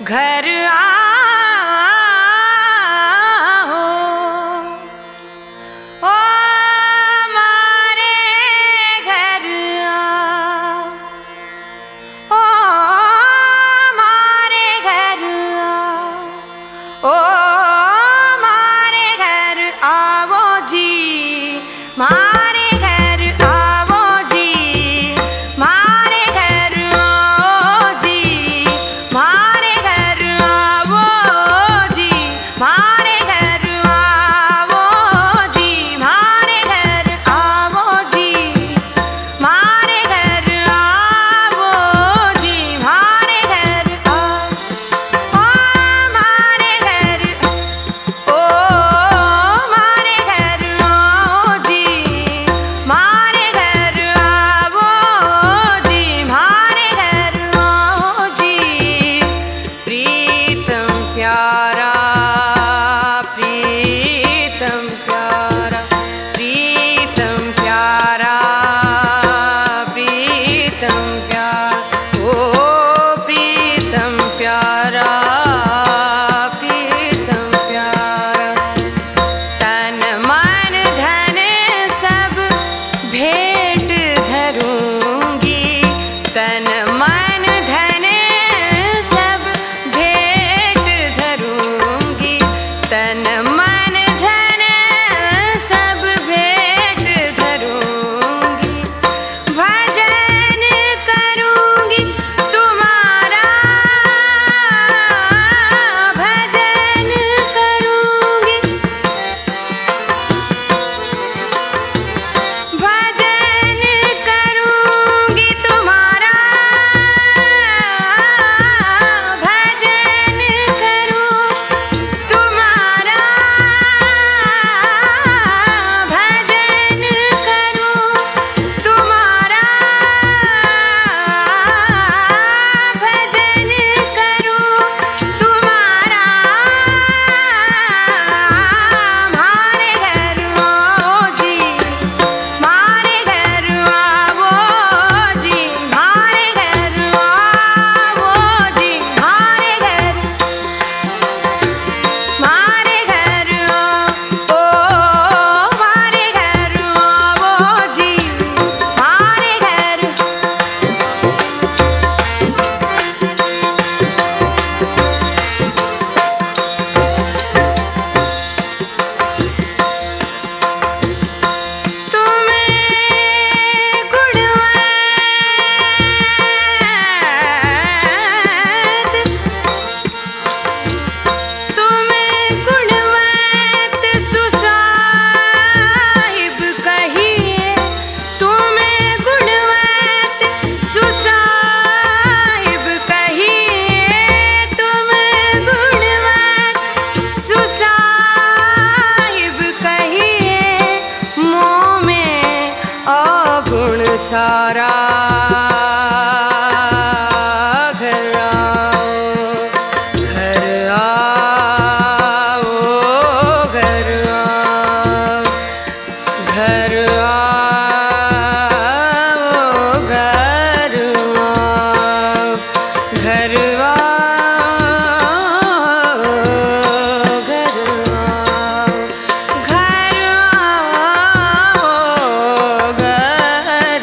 घर आओ, ओ मारे घर आओ, ओ मारे घर आओ, ओ मारे घर आओ जी, मारे घर आओ जी, मारे घर आओ जी, मारे घर आओ जी, मारे घर आओ जी, मारे घर आओ जी, मारे घर आओ जी, मारे घर आओ, ओ मारे घर, ओ मारे घर आओ जी, मारे घर आओ जी, मारे घर आओ जी। प्रीतम प्यारा, प्रीतम प्यारा, प्रीतम प्यारा, प्रीतम प्यारा, ओ प्रीतम प्यारा, प्रीतम प्यारा। तन मन धन सब भेंट धरूंगी, तन मन धन सब भेंट धरूंगी, तन मन धन सब भेंट धरूंगी। भजन करूंगी तुम्हारा, भजन करूंगी, भजन करूंगी तुम्हारा, भजन करूं तुम्हारा, भजन करूं तुम्हारा, भजन करूं तुम्हारा। मारे घर आओ जी, मारे घर आओ जी, मारे घर आओ जी, मारे घर, मारे घर आओ, ओ मारे घर आओ जी, मारे घर। तुम्हें गुणवंत, तुम्हें गुणवंत सुसाहिब कहिए, तुम्हें गुणवंत सुसाहिब कहिए, तुम्हें गुणवंत सुसाहिब कहिए। मोह में अवगुण सारा घर आओ, घर आओ, घर आओ, घर आओ, घर आओ, घर आओ, घर आओ, घर आओ, घर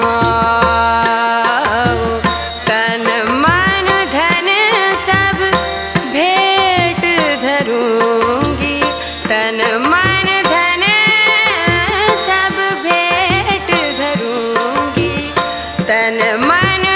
आओ। तन मन धन सब भेंट धरूंगी, तन मन धन सब भेंट धरूंगी, तन मन